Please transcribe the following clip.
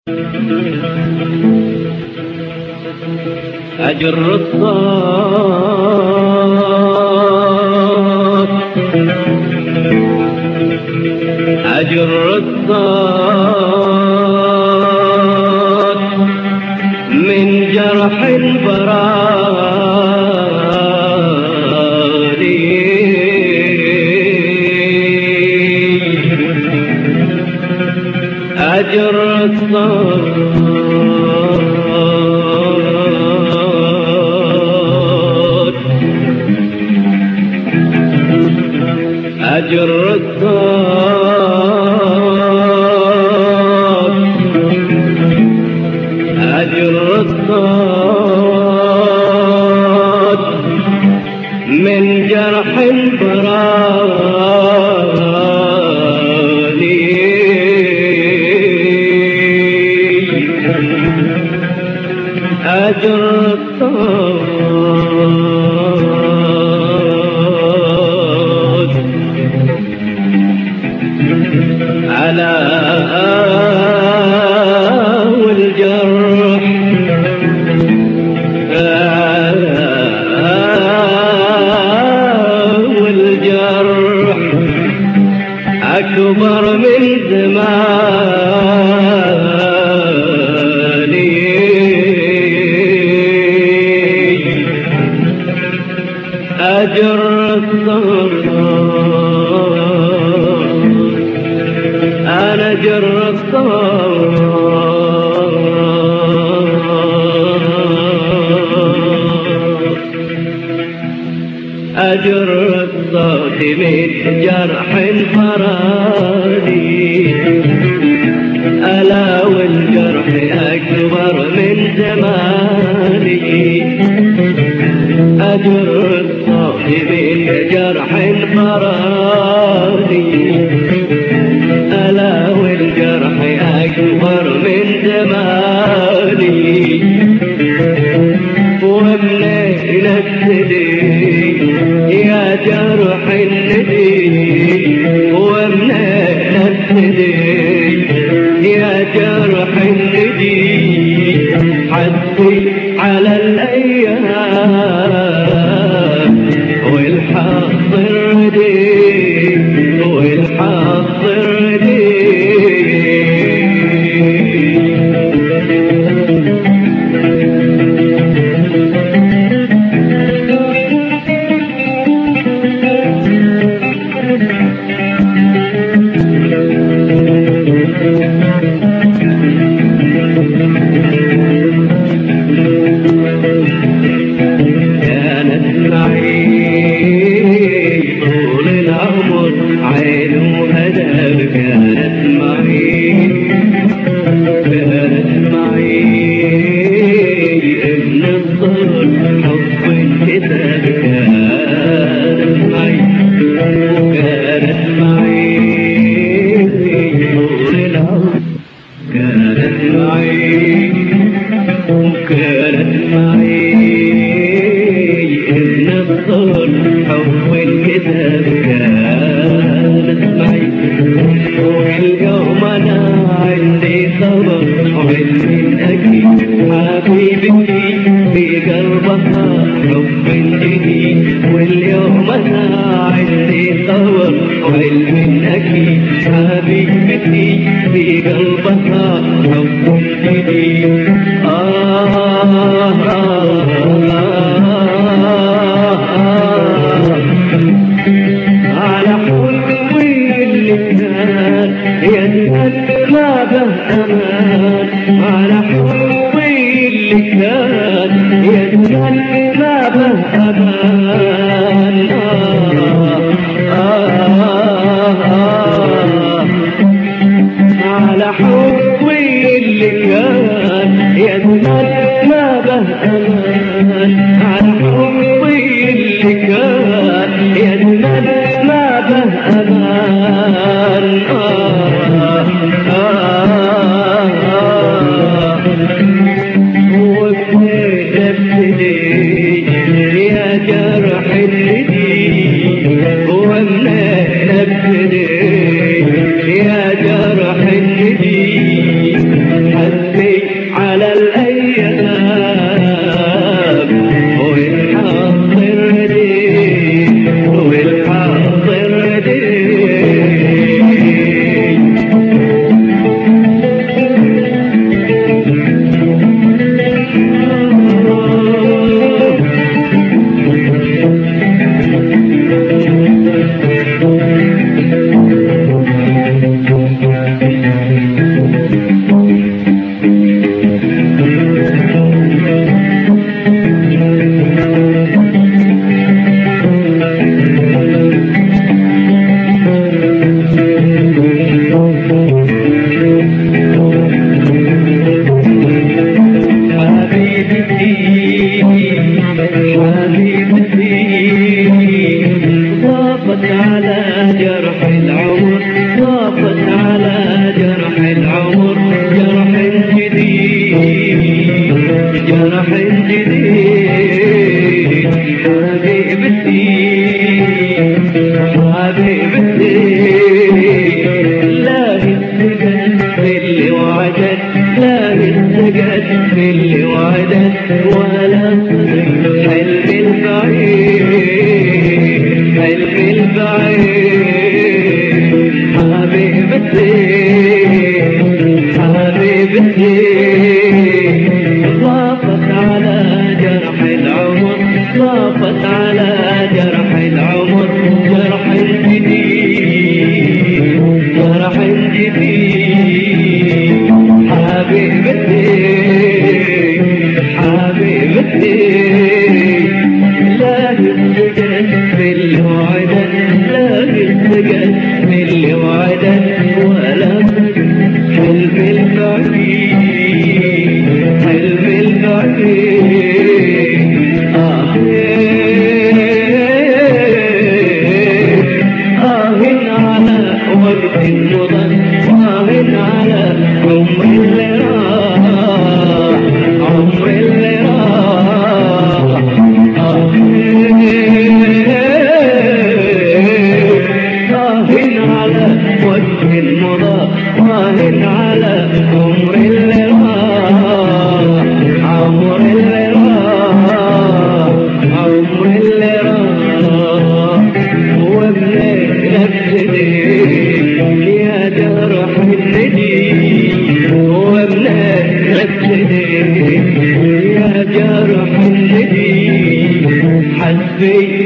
أجر الصوت أجر الصوت من جرح البراري أجر الصوت أجر الصوت أجر الصوت من جرح البراري أجر الصوت على والجرح والجرح أكبر من زماني أجر الصوت أنا أجر الصوت أجر الصوت من جرح فرادي ألا والجرح أكبر من زماني أجر الصوت من جرح فرادي ألا والجرح أكبر من زماني ومنين ابتدي يا جرح الندي ومنين ابتدي يا جرح الندي حدي على الأيام والحاضر دي والحاضر دي كانت معي طول العمر عين وهدف كانت معي ابن الظهر حب الكتاب كانت معي طول العمر كانت معي ابن الظهر حب الكتاب كانت معي واليوم أنا عندي صبر وعلم أكيد حبيبتي في قلبها حب جديد واليوم أنا عندي صبر وعلم أكيد حبيبتي في قلبها حب جديد على حبي اللي كان يدهن ما به أمان على حبي اللي كان يدهن ما به أمان على حبي اللي كان يدهن ما به أمان على حبي اللي كان يدهن ما به أمان وابتدي جرح جديد حبيبتي حبيبتي لا السجن اللي وعدت لا السجن اللي وعدت ولا حلم البعيد حلم البعيد حبيبتي حبيبتي ضافت على جرح العمر ضافت على جرح العمر جرح الجديد جرح الجديد حبيبتي حبيبتي لا السجن اللي وعدت لا السجن اللي وعدت ولا حلم البعيد حلم البعيد على وقت مضى على عمر اللي راح عمر اللي راح على وقت مضى على عمر اللي راح عمر اللي راح عمر اللي راح وابني يا جرح الندي وابني يا جرح الندي حسبي